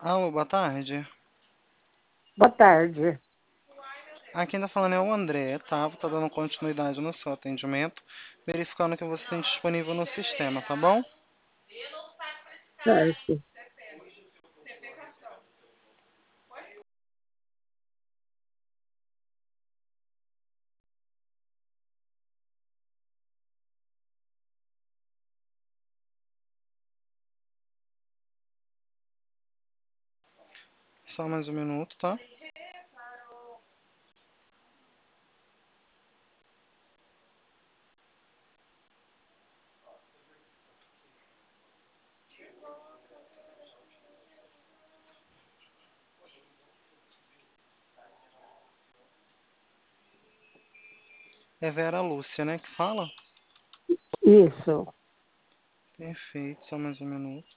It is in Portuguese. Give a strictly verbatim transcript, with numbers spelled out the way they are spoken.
Alô, boa tarde. Boa tarde. Aqui ainda falando é o André, tá? Vou tá dando continuidade no seu atendimento, verificando o que você tem disponível no sistema, tá bom? Certo. Só mais um minuto, tá? É Vera Lúcia, né, que fala? Isso. Perfeito, só mais um minuto.